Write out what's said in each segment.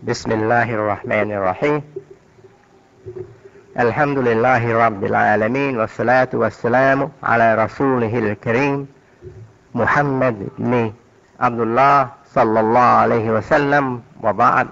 بسم الله الرحمن الرحيم الحمد لله رب العالمين والصلاة والسلام على رسوله الكريم محمد بن عبد الله صلى الله عليه وسلم وبعد.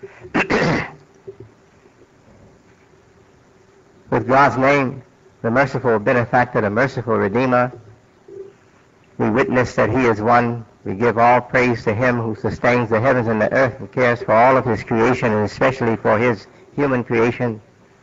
With God's name, the merciful benefactor, the merciful redeemer, we witness that he is one. We give all praise to him who sustains the heavens and the earth and cares for all of his creation, and especially for his human creation.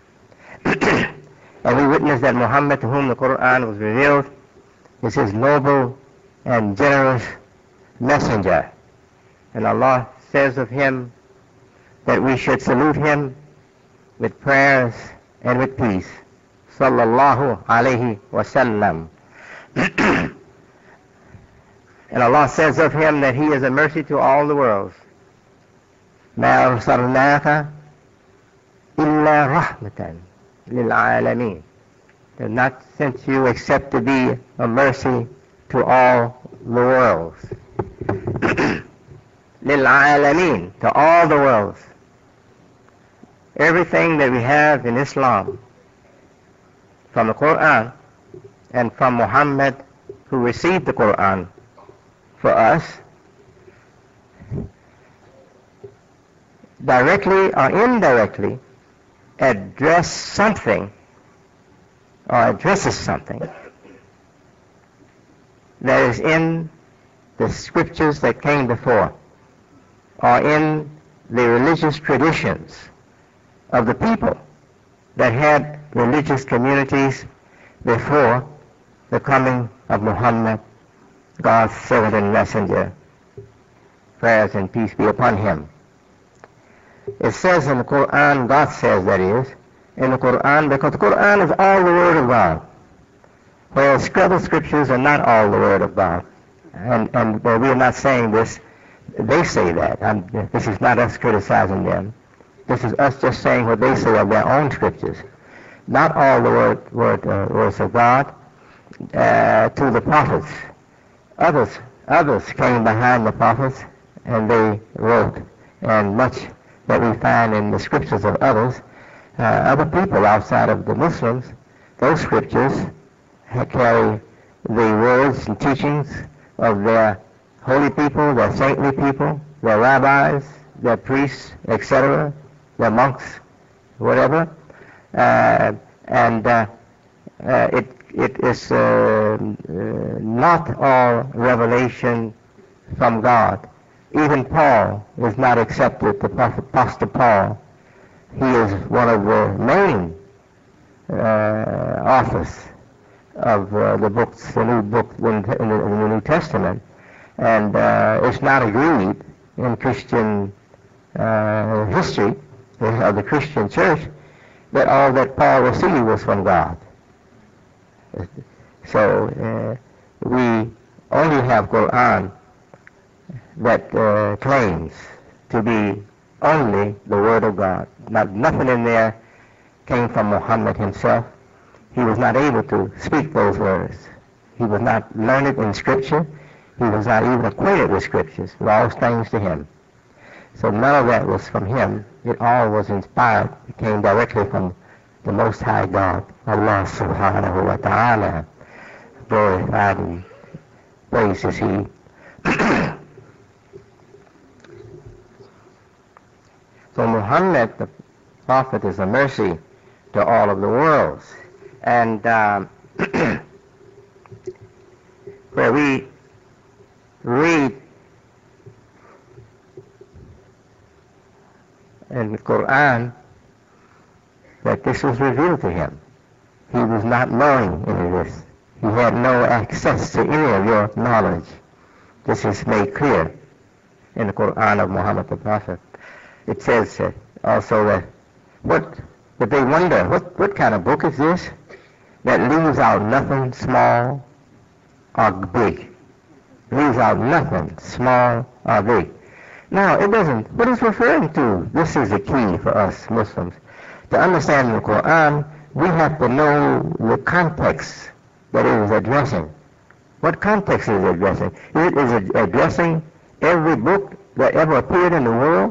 And we witness that Muhammad, to whom the Quran was revealed, is his noble and generous messenger. And Allah says of him that we should salute him with prayers and with peace. Sallallahu alayhi wa sallam. And Allah says of him that he is a mercy to all the worlds. مَا أَرْسَلْنَاكَ إِلَّا رَحْمَةً لِلْعَالَمِينَ. They have not sent you except to be a mercy to all the worlds. لِلْعَالَمِينَ, to all the worlds. Everything that we have in Islam, from the Quran and from Muhammad, who received the Quran for us, directly or indirectly address something or addresses something that is in the scriptures that came before, or in the religious traditions of the people that had religious communities before the coming of Muhammad, God's servant and messenger. Prayers and peace be upon him. It says in the Quran, God says that is, in the Quran, because the Quran is all the Word of God, whereas other scriptures are not all the Word of God. And we are not saying this, they say that. This is not us criticizing them. This is us just saying what they say of their own scriptures. Not all the words of God to the prophets. Others came behind the prophets, and they wrote, and much that we find in the scriptures of others, other people outside of the Muslims, those scriptures carry the words and teachings of their holy people, their saintly people, their rabbis, their priests, etc., their monks, whatever, it is not all revelation from God. Even Paul is not accepted, the Apostle Paul. He is one of the main authors of the books, the new book in the New Testament. And it's not agreed in Christian history of the Christian church that all that Paul received was from God. So we only have Quran that claims to be only the Word of God. Nothing in there came from Muhammad himself. He was not able to speak those words. He was not learned in Scripture. He was not even acquainted with Scriptures. It was all strange to him. So none of that was from him. It all was inspired. It came directly from the Most High God, Allah subhanahu wa ta'ala. Glorified and praised is He. So Muhammad, the Prophet, is a mercy to all of the worlds. And where we read in the Quran that this was revealed to him. He was not knowing any of this. He had no access to any of your knowledge. This is made clear in the Quran of Muhammad the Prophet. It says also that they wonder, what kind of book is this that leaves out nothing small or big? Leaves out nothing small or big. Now, it doesn't, what it's referring to, this is the key for us Muslims. To understand the Quran, we have to know the context that it is addressing. What context is it addressing? Is it addressing every book that ever appeared in the world?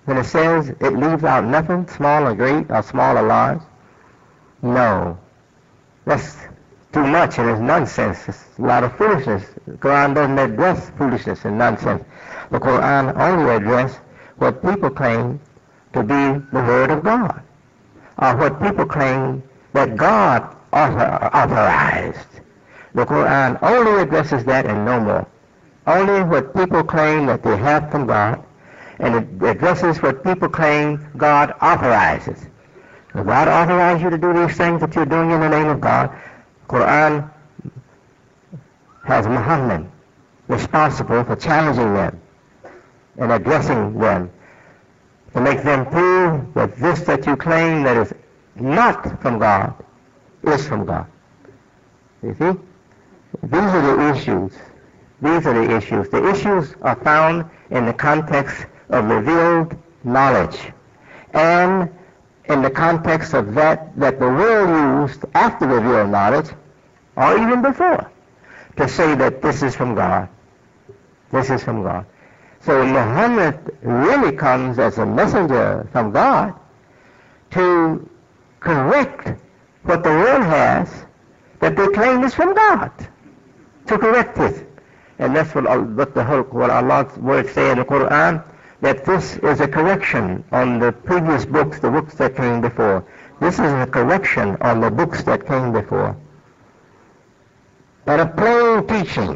when it says it leaves out nothing, small or great, or small or large? No. That's too much, and it's nonsense. It's a lot of foolishness. The Quran doesn't address foolishness and nonsense. The Quran only addresses what people claim to be the Word of God, or what people claim that God authorized. The Quran only addresses that and no more. Only what people claim that they have from God, and it addresses what people claim God authorizes. If God authorized you to do these things that you're doing in the name of God, Quran has Muhammad responsible for challenging them and addressing them to make them prove that this that you claim that is not from God is from God. You see? These are the issues. These are the issues. The issues are found in the context of revealed knowledge and in the context of that the world used after revealed knowledge, or even before, to say that this is from God. This is from God. So Muhammad really comes as a messenger from God to correct what the world has that they claim is from God. To correct it. And that's what Allah's words say in the Quran, that this is a correction on the previous books, the books that came before. This is a correction on the books that came before. And a plain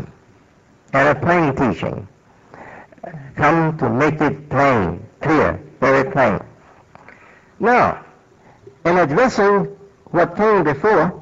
teaching come to make it plain, clear, very plain. Now, in addressing what came before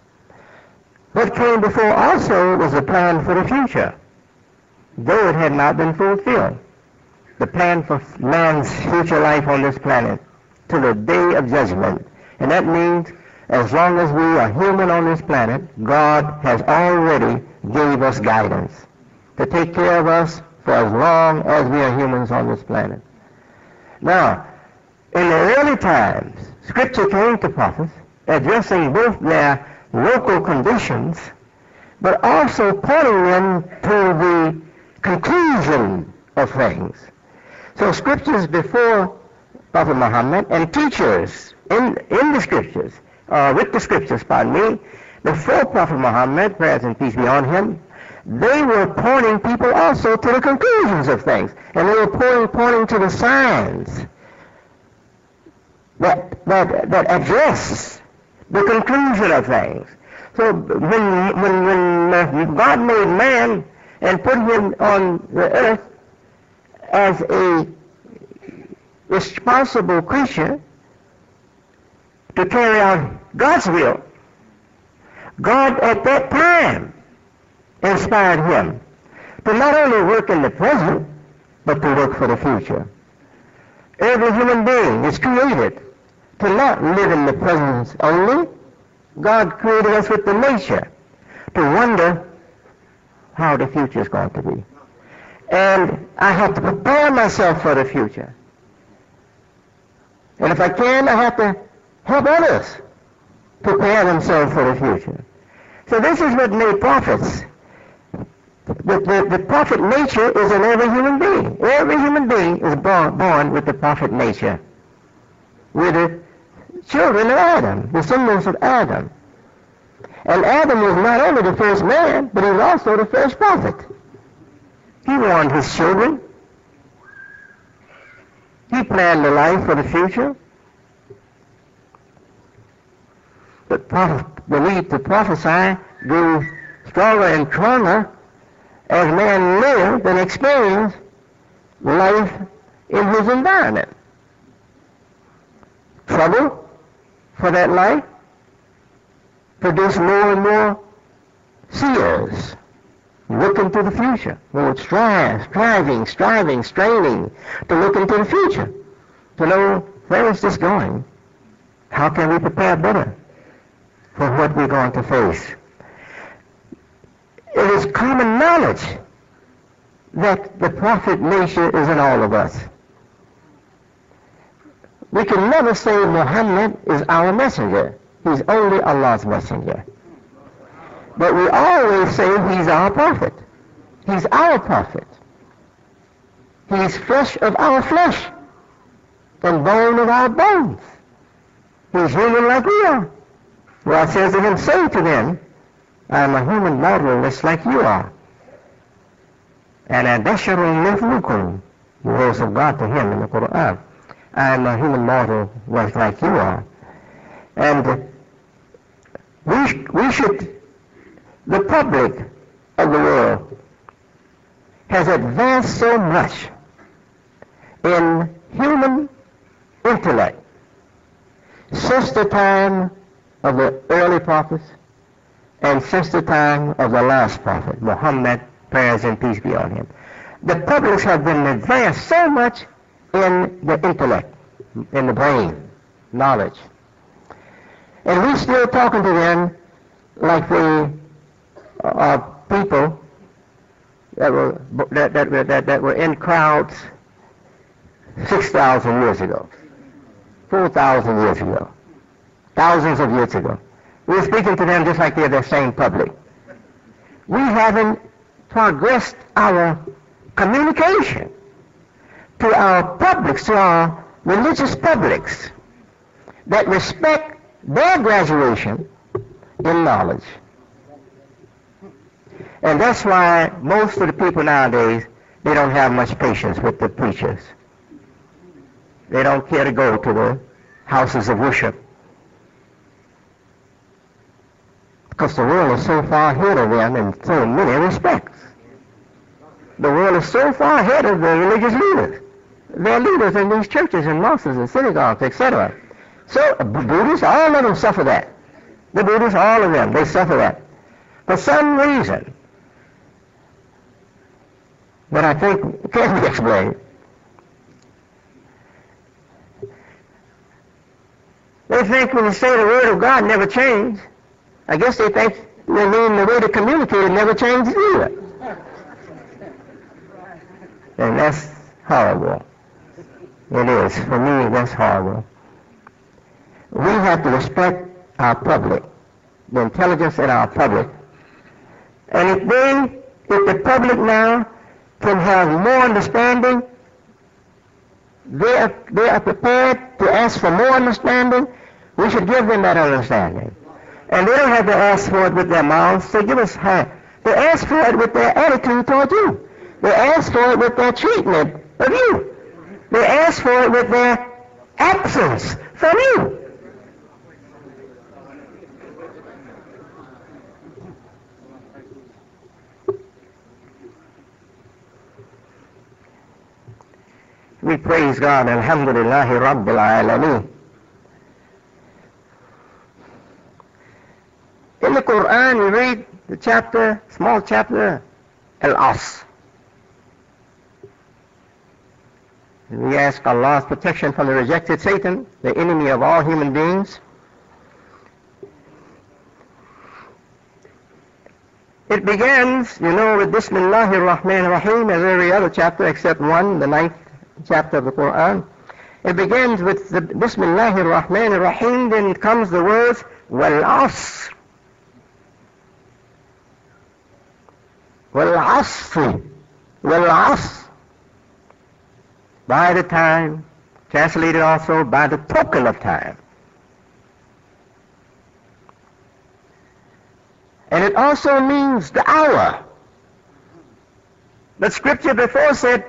also was a plan for the future, though it had not been fulfilled. The plan for man's future life on this planet to the day of judgment. And that means as long as we are human on this planet, God has already gave us guidance to take care of us for as long as we are humans on this planet. Now, in the early times, Scripture came to prophets addressing both their local conditions, but also pointing them to the conclusion of things. So Scriptures before Prophet Muhammad and teachers in the Scriptures, with the Scriptures, before Prophet Muhammad, praise and peace be on him, they were pointing people also to the conclusions of things, and they were pointing to the signs that address the conclusion of things. So when God made man and put him on the earth as a responsible creature to carry out God's will, God at that time inspired him to not only work in the present, but to work for the future. Every human being is created to not live in the present only. God created us with the nature to wonder how the future is going to be. And I have to prepare myself for the future. And if I can, I have to help others prepare themselves for the future. So this is what made prophets. The prophet nature is in every human being. Every human being is born with the prophet nature. We're the children of Adam, descendants of Adam. And Adam was not only the first man, but he was also the first prophet. He warned his children. He planned the life for the future. But the need to prophesy grew stronger and stronger as man lived and experienced life in his environment. Trouble for that life produced more and more seers looking to the future. More striving, straining to look into the future, to know where is this going? How can we prepare better for what we're going to face? It is common knowledge that the prophet nature is in all of us. We can never say Muhammad is our messenger. He's only Allah's messenger. But we always say he's our prophet. He's our prophet. He's flesh of our flesh. and bone of our bones. He's human like we are. Well, it says to him, say to them, I am a human mortal just like you are. And Adasharun Mithlukum, the words of God to him in the Quran. I am a human mortal just like you are. And we should, the public of the world has advanced so much in human intellect since the time of the early prophets and since the time of the last prophet, Muhammad, prayers and peace be on him. The publics have been advanced so much in the intellect, in the brain, knowledge. And we're still talking to them like they are people that were in crowds 6,000 years ago, 4,000 years ago, thousands of years ago. We're speaking to them just like they're the same public. We haven't progressed our communication to our publics, to our religious publics that respect their graduation in knowledge. And that's why most of the people nowadays, they don't have much patience with the preachers. They don't care to go to the houses of worship. Because the world is so far ahead of them in so many respects. The world is so far ahead of the religious leaders. They're leaders in these churches and mosques and synagogues, etc. So Buddhists, all of them suffer that. The Buddhists, all of them, they suffer that. For some reason that I think can't be explained, they think when you say the Word of God never changed, I guess they think they mean the way to communicate it never changes either. And that's horrible. It is. For me, that's horrible. We have to respect our public, the intelligence in our public. And if the public now can have more understanding, they are prepared to ask for more understanding, we should give them that understanding. And they don't have to ask for it with their mouths, so give us half. They ask for it with their attitude toward you. They ask for it with their treatment of you. They ask for it with their absence from you. We praise God, Alhamdulillahi Rabbil Alameen. In the Quran, we read the chapter, small chapter, Al-Asr. We ask Allah's protection from the rejected Satan, the enemy of all human beings. It begins, with Bismillahir Rahmanir Rahim, as every other chapter except one, the 9th chapter of the Quran. It begins with the Bismillahir Rahmanir Rahim, then comes the words, Wal-Asr. Wal-Asr. Wal-Asr. By the time, translated also by the token of time. And it also means the hour. The scripture before said,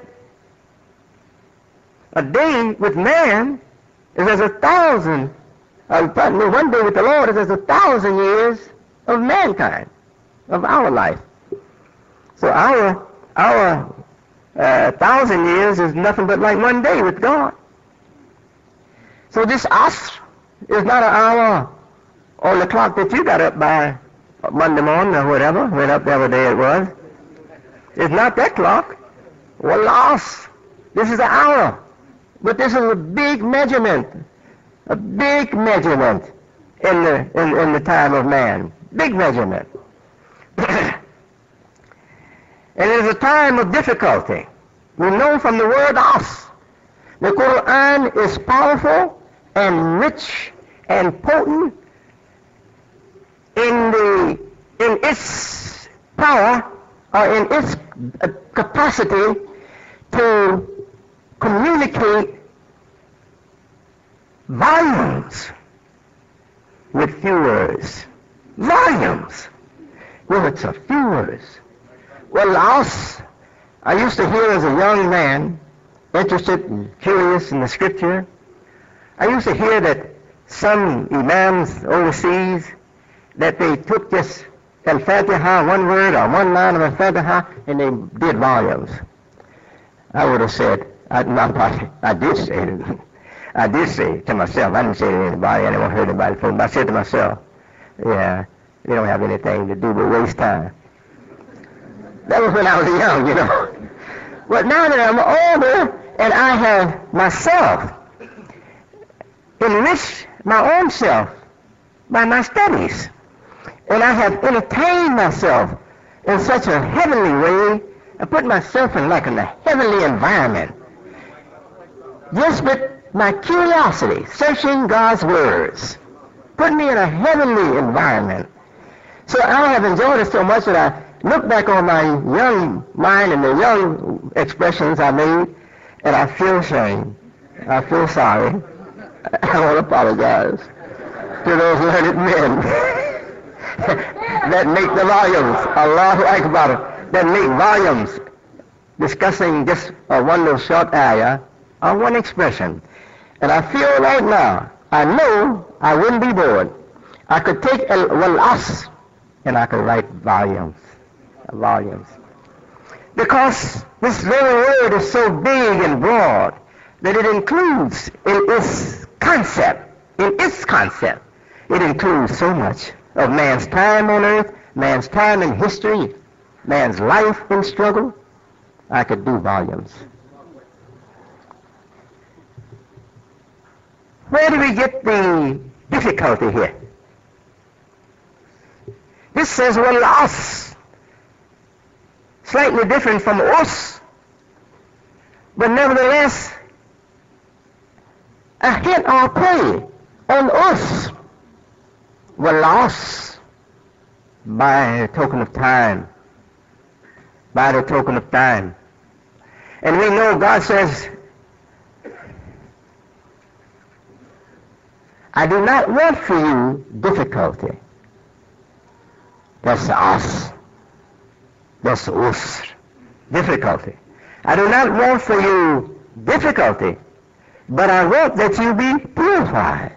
a day with man is as 1,000, one day with the Lord is as 1,000 years of mankind, of our life. So our 1,000 years is nothing but like one day with God. So this Asr is not an hour on the clock that you got up by Monday morning or whatever, whatever day it was. It's not that clock. Well, Asr. This is an hour. But this is a big measurement. A big measurement in the time of man. Big measurement. And it is a time of difficulty. We know from the word Asr. The Quran is powerful and rich and potent in its power or in its capacity to communicate volumes with few words. Volumes with a few words. Well, I used to hear as a young man, interested and curious in the scripture, I used to hear that some imams overseas, that they took this Al-Fatiha, one word or one line of Al-Fatiha, and they did volumes. I would have said, I did say to myself, I didn't say to anybody, I didn't heard anybody before, but I said to myself, yeah, they don't have anything to do but waste time. That was when I was young, you know. But now that I'm older and I have myself enriched my own self by my studies, and I have entertained myself in such a heavenly way, I put myself in like a heavenly environment, just with my curiosity, searching God's words, put me in a heavenly environment. So I have enjoyed it so much that I look back on my young mind and the young expressions I made, and I feel shame. I feel sorry. I want to apologize to those learned men that make the volumes, Allahu Akbar, that make volumes discussing just one little short ayah or one expression. And I feel right now, I know I wouldn't be bored. I could take wal-as and I could write volumes. Because this very word is so big and broad that it includes in its concept, it includes so much of man's time on earth, man's time in history, man's life in struggle. I could do volumes. Where do we get the difficulty here? This says, well, us. Slightly different from us, but nevertheless, a hint or play on us. Well, us, by the token of time. And we know God says, I do not want for you difficulty. That's us. That's us. Difficulty. I do not want for you difficulty, but I want that you be purified.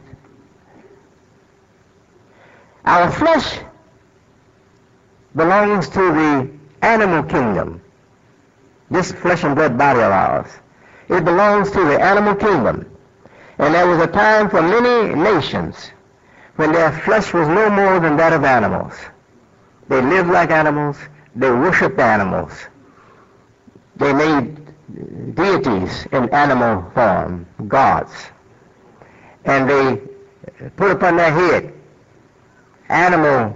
Our flesh belongs to the animal kingdom. This flesh and blood body of ours. It belongs to the animal kingdom. And there was a time for many nations when their flesh was no more than that of animals. They lived like animals. They worshiped animals. They made deities in animal form, gods. And they put upon their head animal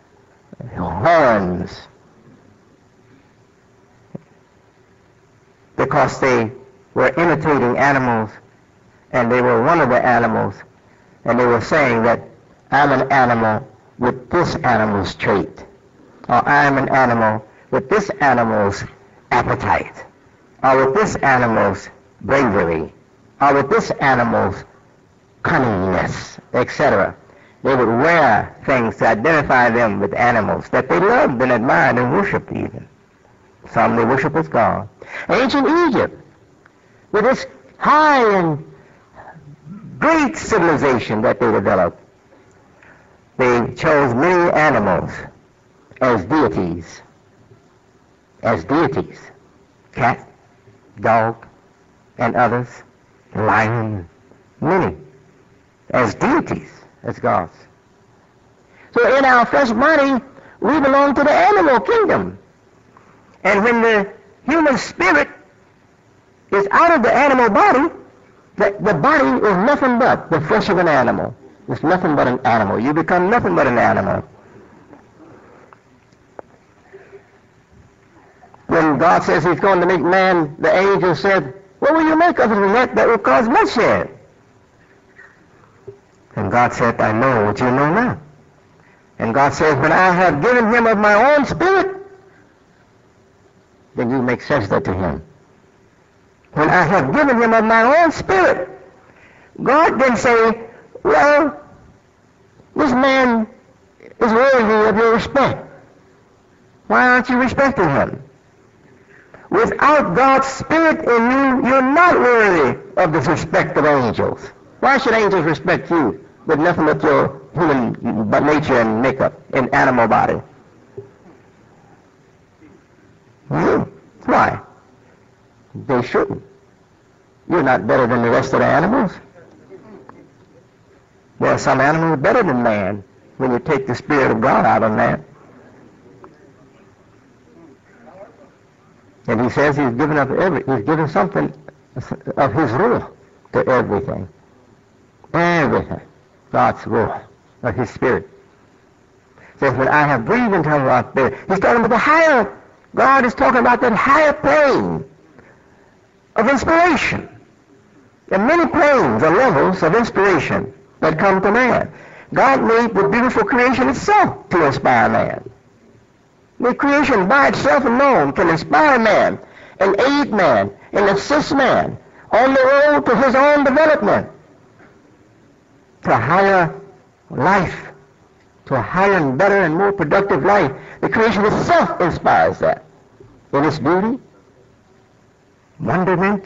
horns because they were imitating animals, and they were one of the animals, and they were saying that I'm an animal with this animal's trait, or I'm an animal with this animal's appetite, or with this animal's bravery, or with this animal's cunningness, etc. They would wear things to identify them with animals that they loved and admired and worshipped even. Some they worship as God. Ancient Egypt, with this high and great civilization that they developed, they chose many animals as deities. Cat, dog, and others, lion, many, as deities, as gods. So in our flesh body, we belong to the animal kingdom. And when the human spirit is out of the animal body, the body is nothing but the flesh of an animal. It's nothing but an animal. You become nothing but an animal. When God says He's going to make man, the angel said, what will you make of it that will cause bloodshed? And God said, I know what you know now. And God says, when I have given him of my own spirit, then you make sense to him. When I have given him of my own spirit, God didn't say, well, this man is worthy of your respect. Why aren't you respecting him? Without God's Spirit in you, you're not worthy of the respect of angels. Why should angels respect you with nothing but your human nature and makeup and animal body? Why? They shouldn't. You're not better than the rest of the animals. There are some animals better than man when you take the Spirit of God out of man. And he says he's given something of his rule to everything. Everything. God's rule of his Spirit. Says, when I have breathed into him my Spirit. He's talking about the higher, God is talking about that higher plane of inspiration. There are many planes or levels of inspiration that come to man. God made the beautiful creation itself to inspire man. The creation by itself alone can inspire man and aid man and assist man on the road to his own development, to a higher life, to a higher and better and more productive life. The creation itself inspires that in its beauty, wonderment,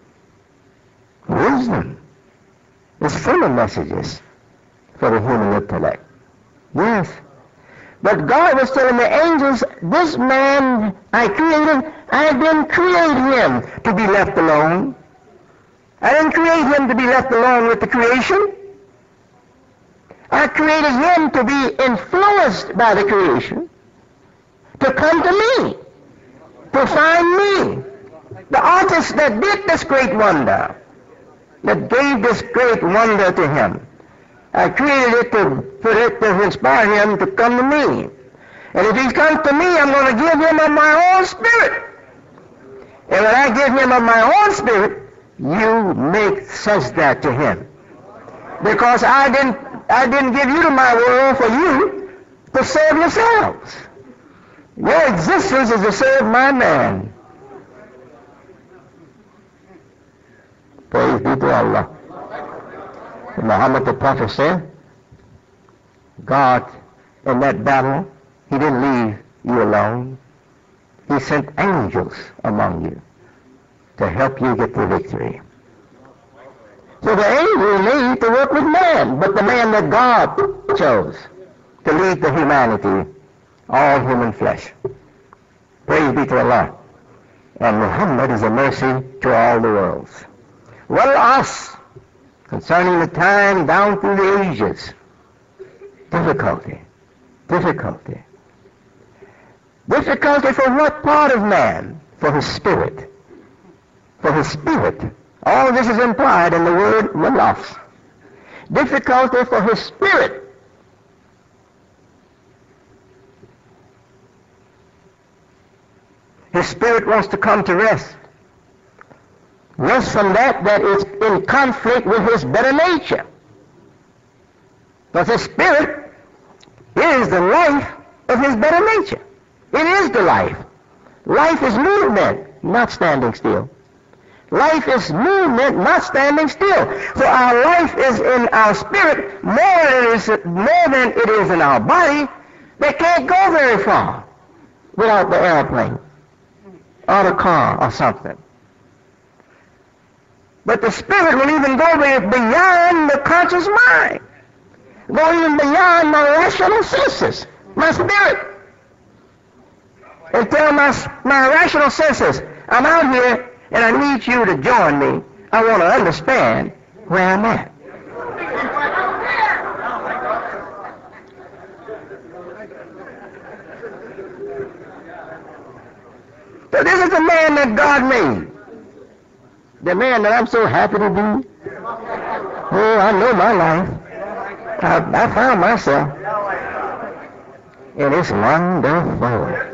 wisdom. It's full of messages for the human intellect. Yes. But God was telling the angels, this man I created, I didn't create him to be left alone. I didn't create him to be left alone with the creation. I created him to be influenced by the creation, to come to me, to find me, the artist that did this great wonder, that gave this great wonder to him. I created it to inspire him to come to me. And if he comes to me, I'm going to give him of my own Spirit. And when I give him of my own Spirit, you make sense that to him. Because I didn't give you to my world for you to serve yourselves. Your existence is to serve my man. Praise be to Allah. Muhammad the Prophet said, God, in that battle, he didn't leave you alone. He sent angels among you to help you get the victory. So the angels need to work with man, but the man that God chose to lead the humanity, all human flesh. Praise be to Allah. And Muhammad is a mercy to all the worlds. Well, us, concerning the time down through the ages, difficulty. Difficulty for what part of man? For his spirit. For his spirit. All this is implied in the word walaf. Difficulty for his spirit. His spirit wants to come to rest. Rest from that is in conflict with his better nature. Because his spirit is the life of his better nature. It is the life. Life is movement, not standing still. Life is movement, not standing still. So our life is in our spirit more than it is in our body. They can't go very far without the airplane or the car or something. But the spirit will even go beyond the conscious mind. Go even beyond my rational senses, my spirit. And tell my rational senses, I'm out here and I need you to join me. I want to understand where I'm at. So this is the man that God made. The man that I'm so happy to be. Oh, I know my life. I found myself. And it's wonderful.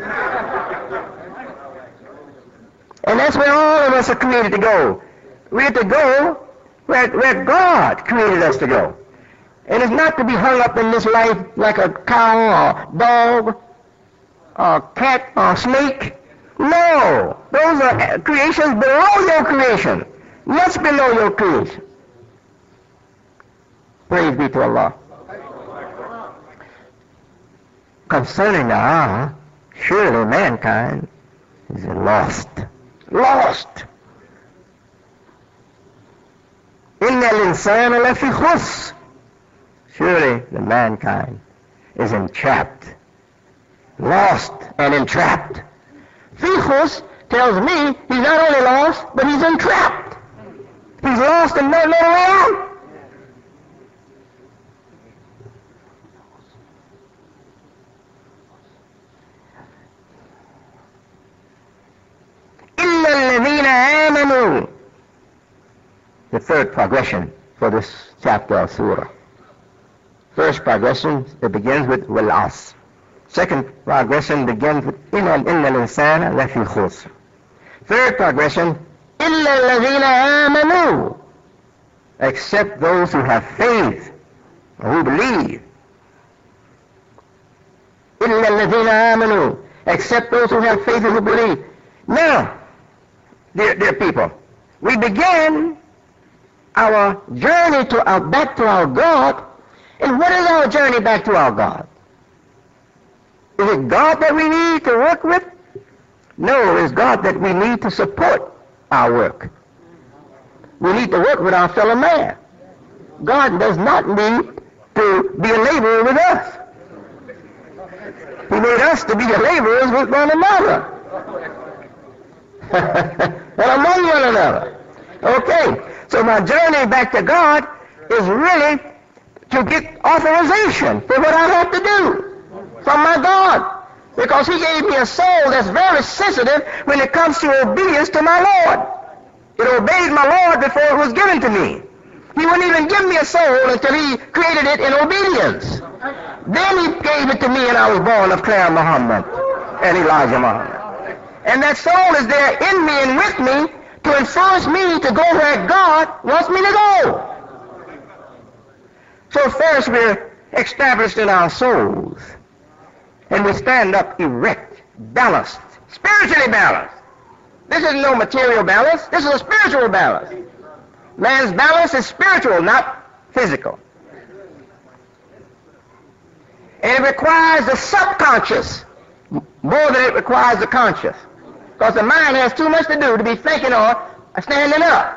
And that's where all of us are created to go. We're to go where God created us to go. And it's not to be hung up in this life like a cow or dog or cat or snake. No, those are creations below your creation, much below your creation. Praise be to Allah. Concerning the hour, surely mankind is lost. Lost. إِنَّ الْإِنسَانَ لَفِي خُسْرٍ. Surely the mankind is entrapped. Lost and entrapped. Fichus tells me he's not only lost, but he's entrapped. He's lost and no way out. إِلَّا الَّذِينَ آمَنُوا. The third progression for this chapter of Surah. First progression, it begins with wal-'asr. Second progression begins with إِنَّ الْإِنسَانَ لَفِي خُسْرٍ. Third progression, إِلَّا الَّذِينَ آمَنُوا. Except those who have faith, or who believe. إِلَّا الَّذِينَ آمَنُوا. Except those who have faith and who believe. Now, dear people, we began our journey back to our God. And what is our journey back to our God? Is it God that we need to work with? No, it's God that we need to support our work. We need to work with our fellow man. God does not need to be a laborer with us. He made us to be the laborers with one another. And among one another. Okay, so my journey back to God is really to get authorization for what I have to do from my God. Because he gave me a soul that's very sensitive when it comes to obedience to my Lord. It obeyed my Lord before it was given to me. He wouldn't even give me a soul until he created it in obedience. Then he gave it to me and I was born of Clara Muhammad and Elijah Muhammad. And that soul is there in me and with me to influence me to go where God wants me to go. So first we're established in our souls. And we stand up erect, balanced, spiritually balanced. This is no material balance. This is a spiritual balance. Man's balance is spiritual, not physical. And it requires the subconscious more than it requires the conscious. Because the mind has too much to do to be thinking or standing up.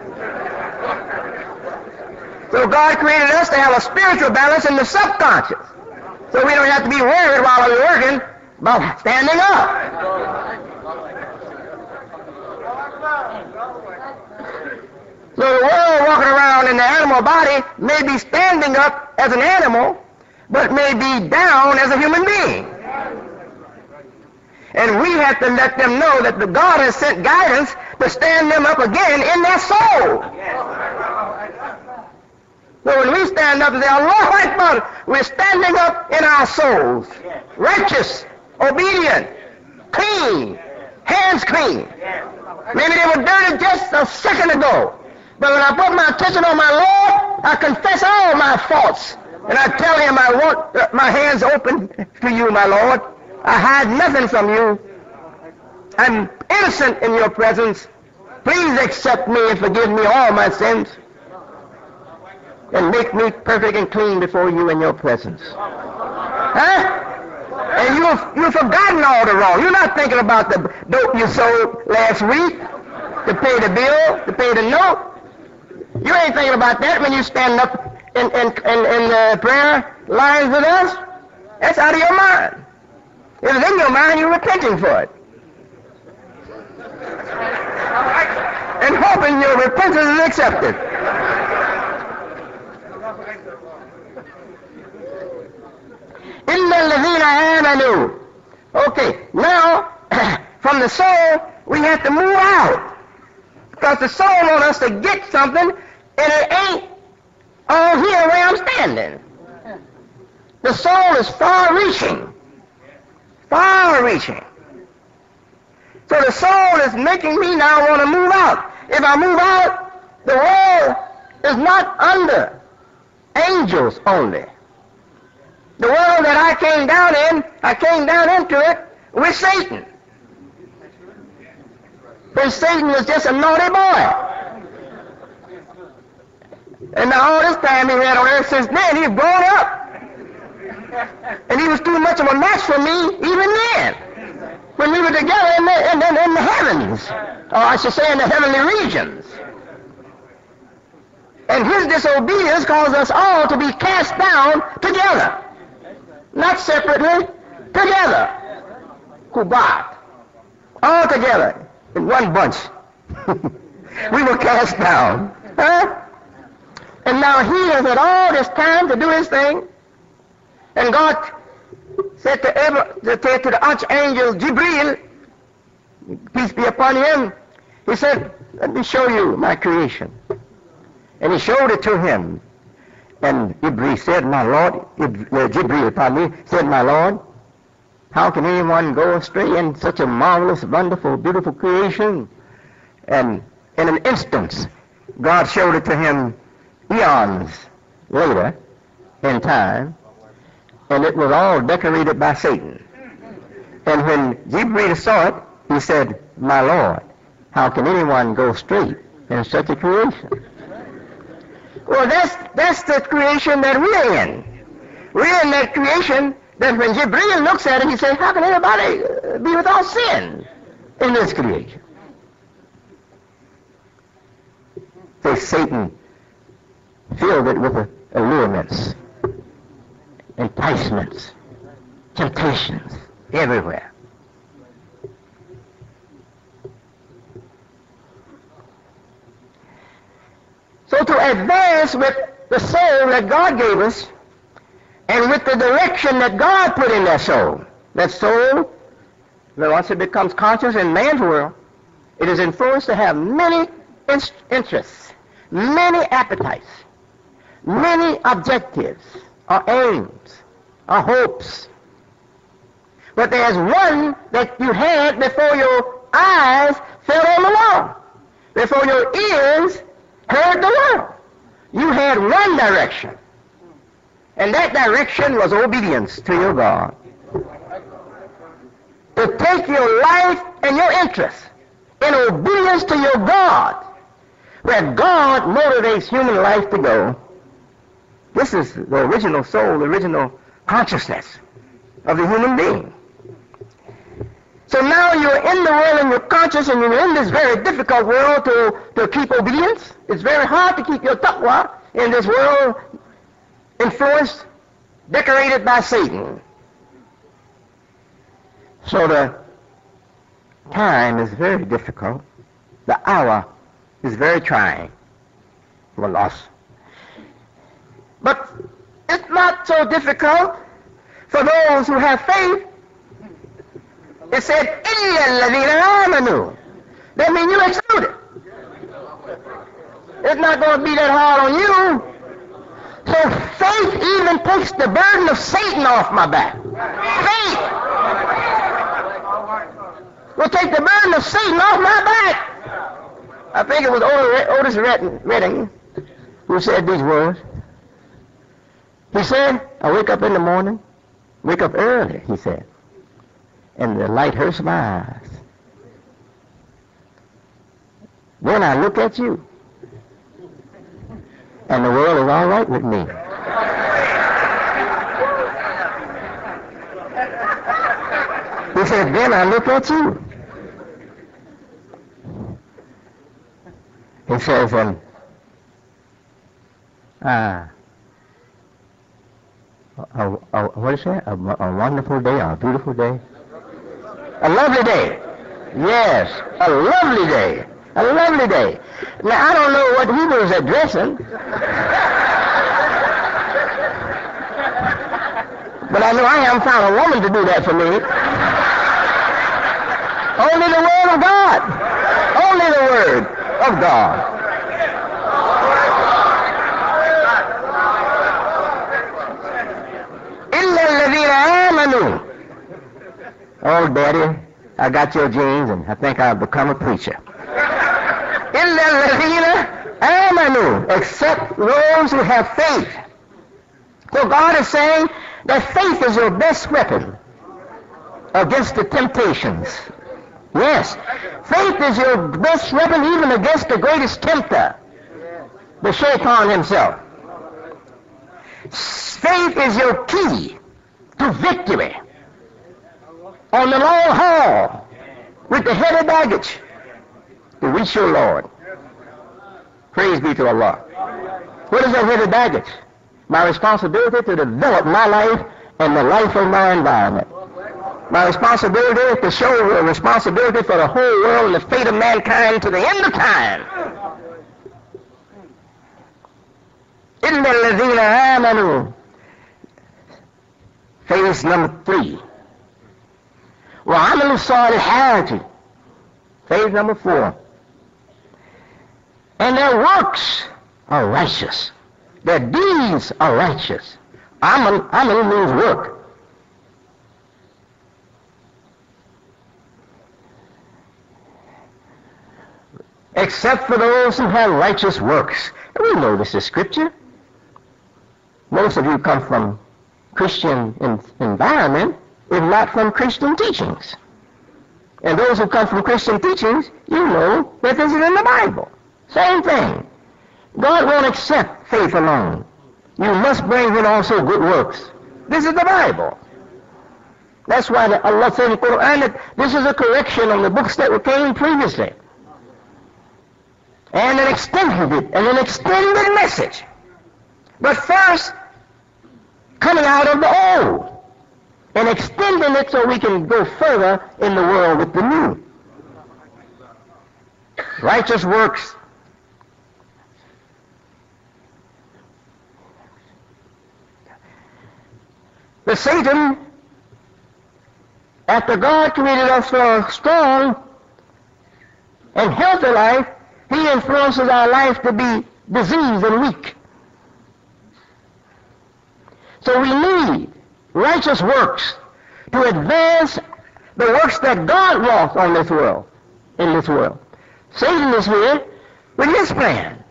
So God created us to have a spiritual balance in the subconscious. So we don't have to be worried while we're working about standing up. So the world walking around in the animal body may be standing up as an animal, but may be down as a human being. And we have to let them know that the God has sent guidance to stand them up again in their soul. So when we stand up and say, Allahu Akbar, we're standing up in our souls. Righteous, obedient, clean, hands clean. Maybe they were dirty just a second ago. But when I put my attention on my Lord, I confess all my faults. And I tell him I want my hands open to you, my Lord. I hide nothing from you. I'm innocent in your presence. Please accept me and forgive me all my sins. And make me perfect and clean before you in your presence. Huh? And you've forgotten all the wrong. You're not thinking about the dope you sold last week to pay the bill, to pay the note. You ain't thinking about that when you stand up in prayer lines with us. That's out of your mind. If it's in your mind, you're repenting for it. And hoping your repentance is accepted. إِلَّا الَّذِينَ آمَنُوا. Okay, now, from the soul, we have to move out. Because the soul wants us to get something, and it ain't all here where I'm standing. The soul is far-reaching. Far-reaching. So the soul is making me now want to move out. If I move out, the world is not under angels only. The world that I came down into it with Satan. When Satan was just a naughty boy. And now all this time he had on earth since then, he's grown up. And he was too much of a match for me even then, when we were together in the heavens, or I should say in the heavenly regions. And his disobedience caused us all to be cast down together. Not separately, together. Kubat. All together, in one bunch. We were cast down. Huh? And now he has had all this time to do his thing. And God said to the archangel Jibreel, peace be upon him, he said, let me show you my creation. And he showed it to him. And Jibreel said, my Lord, said, my Lord, how can anyone go astray in such a marvelous, wonderful, beautiful creation? And in an instant, God showed it to him eons later in time, and it was all decorated by Satan. And when Jibreel saw it, he said, my Lord, how can anyone go straight in such a creation? Well, that's the creation that we're in. We're in that creation that when Jibreel looks at it, he says, how can anybody be without sin in this creation? So Satan filled it with allurements, enticements, temptations, everywhere. So to advance with the soul that God gave us, and with the direction that God put in that soul, once it becomes conscious in man's world, it is influenced to have many interests, many appetites, many objectives, or aims, or hopes. But there's one that you had before your eyes fell on the wall, before your ears heard the word. You had one direction, and that direction was obedience to your God. To take your life and your interests in obedience to your God, where God motivates human life to go. This is the original soul, the original consciousness of the human being. So now you're in the world and you're conscious and you're in this very difficult world to keep obedience. It's very hard to keep your taqwa in this world influenced, decorated by Satan. So the time is very difficult. The hour is very trying for us. But it's not so difficult for those who have faith. It said, إِلَّا الَّذِينَ آمَنُوا. That means you excluded. It's not going to be that hard on you. So faith even takes the burden of Satan off my back. Faith will take the burden of Satan off my back. I think it was Otis Redding who said these words. He said, I wake up in the morning, wake up early, he said, and the light hurts my eyes. Then I look at you, and the world is all right with me. He said, then I look at you. He says, what is that? A wonderful day, or a beautiful day? A lovely day. Yes, a lovely day. A lovely day. Now, I don't know what he was addressing, but I know I haven't found a woman to do that for me. Only the Word of God. Only the Word of God. إِلَّا الَّذِينَ آمَنُوا. Oh, Daddy, I got your genes, and I think I'll become a preacher. إِلَّا الَّذِينَ آمَنُوا. Except those who have faith. So God is saying that faith is your best weapon against the temptations. Yes, faith is your best weapon even against the greatest tempter. the shaitan himself. Faith is your key to victory on the long haul with the heavy baggage to reach your Lord. Praise be to Allah. What is that heavy baggage? My responsibility to develop my life and the life of my environment. My responsibility to show a responsibility for the whole world and the fate of mankind to the end of time. إِلَّا الَّذِينَ آمَنُوا. Phase number 3. وَعَمَلُوا الصَّالِحَاتِ. Phase number 4. And their works are righteous. Their deeds are righteous. Amal means work. Except for those who have righteous works. And we know this is scripture. Most of you come from Christian environment, if not from Christian teachings. And those who come from Christian teachings, you know that this is in the Bible. Same thing. God won't accept faith alone. You must bring in also good works. This is the Bible. That's why Allah said in the Quran that this is a correction on the books that came previously. And an extended message. But first, coming out of the old and extending it so we can go further in the world with the new. Righteous works. The Satan, after God created us for a strong and healthy life, he influences our life to be diseased and weak. So we need righteous works to advance the works that God wants on this world, in this world. Satan is here with his plan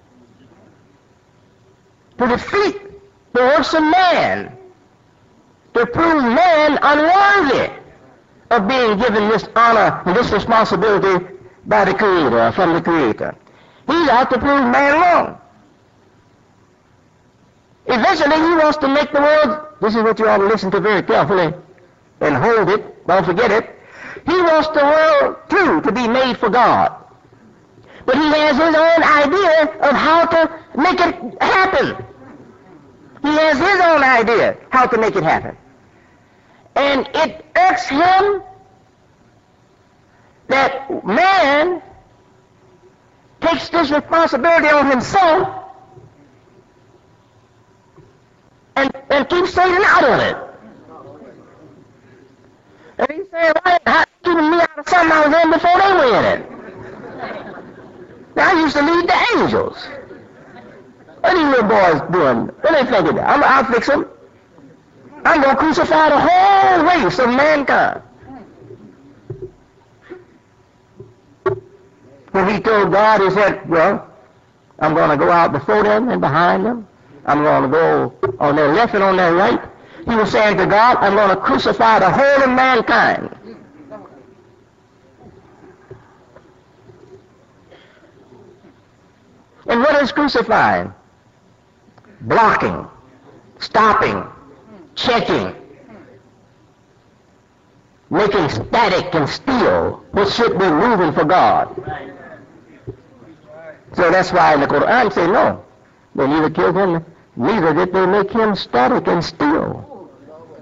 to defeat the works of man, to prove man unworthy of being given this honor and this responsibility by the Creator, from the Creator. He's out to prove man wrong. Eventually, he wants to make the world, this is what you ought to listen to very carefully and hold it, don't forget it. He wants the world, too, to be made for God. But he has his own idea of how to make it happen. He has his own idea how to make it happen. And it irks him that man takes this responsibility on himself and keeps Satan out of it. And he's saying, why are you keeping me out of something I was in before they were in it? Now, I used to lead the angels. What are these little boys doing? What are they thinking? I'll fix them. I'm going to crucify the whole race of mankind. When he told God, he said, well, I'm going to go out before them and behind them. I'm going to go on their left and on their right. He was saying to God, I'm going to crucify the whole of mankind. And what is crucifying? Blocking, stopping, checking, making static and still what should be moving for God. So that's why in the Quran say no. They neither killed him, neither did they make him static and still.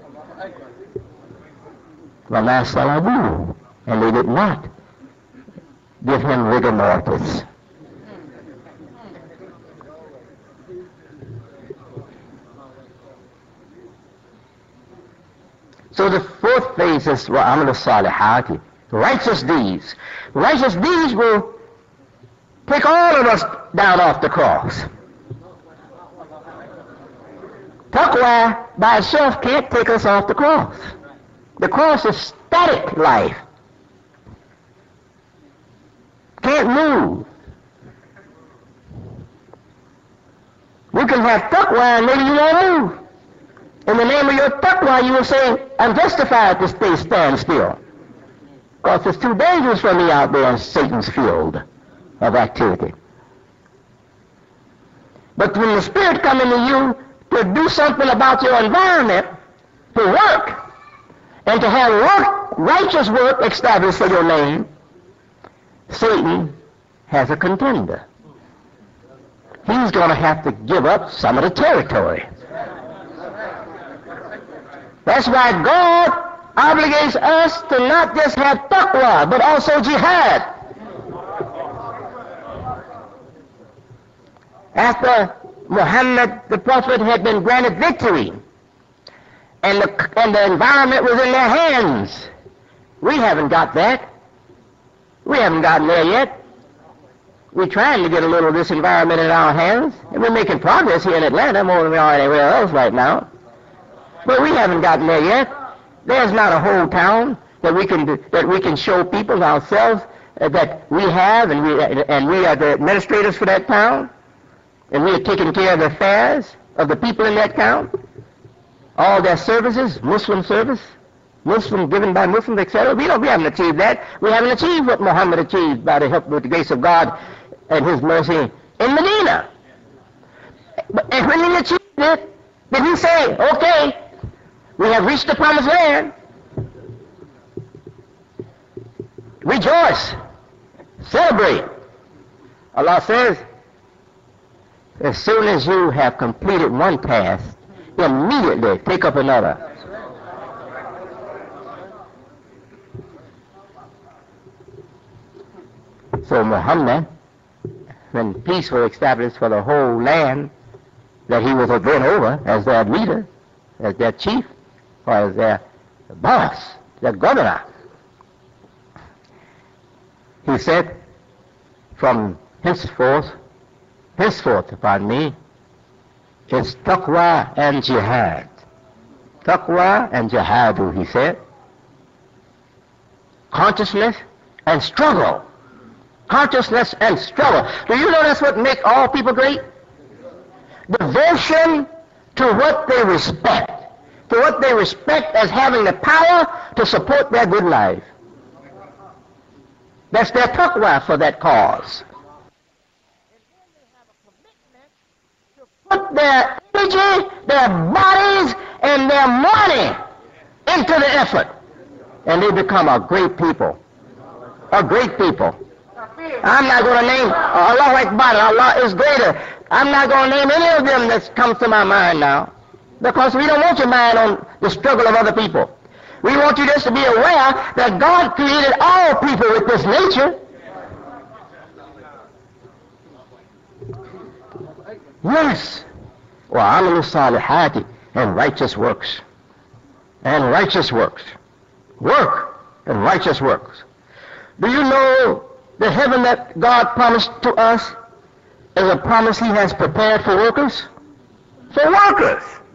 وَمَا صَلَبُوهُ, and they did not give him rigor mortis. So the fourth phase is وَعَمَلُ الصَّالِحَاتِ, righteous deeds. Righteous deeds will take all of us down off the cross. Taqwa by itself can't take us off the cross. The cross is static life. Can't move. We can have taqwa and maybe you won't move. In the name of your taqwa, you will say, I'm justified to stand still. Because it's too dangerous for me out there in Satan's field of activity. But when the Spirit comes into you to do something about your environment, to work, and to have work, righteous work established for your name, Satan has a contender. He's going to have to give up some of the territory. That's why God obligates us to not just have taqwa, but also jihad. After Muhammad, the Prophet, had been granted victory, and the environment was in their hands, we haven't got that. We haven't gotten there yet. We're trying to get a little of this environment in our hands, and we're making progress here in Atlanta more than we are anywhere else right now. But we haven't gotten there yet. There's not a whole town that we can show people ourselves that we have, and we are the administrators for that town, and we are taking care of the affairs of the people in that town, all their services, Muslim service, Muslim given by Muslims, etc. We haven't achieved that. We haven't achieved what Muhammad achieved by the help, with the grace of God and His mercy in Medina. And when he achieved it, did he say, okay, we have reached the promised land. Rejoice. Celebrate. Allah says, as soon as you have completed one task, immediately take up another. So Muhammad, when peace was established for the whole land that he was then over as their leader, as their chief, or as their boss, their governor, he said, from henceforth, it's taqwa and jihad. Taqwa and jihadu, he said. Consciousness and struggle. Consciousness and struggle. Do you know that's what makes all people great? Devotion to what they respect. To what they respect as having the power to support their good life. That's their taqwa for that cause. Put their energy, their bodies, and their money into the effort. And they become a great people. A great people. I'm not going to name Allah Akbar, Allah is greater. I'm not going to name any of them that comes to my mind now. Because we don't want your mind on the struggle of other people. We want you just to be aware that God created all people with this nature. Yes. وَعَمِلُوا الصَّالِحَاتِ and righteous works. And righteous works. Work and righteous works. Do you know the heaven that God promised to us is a promise He has prepared for workers? For workers.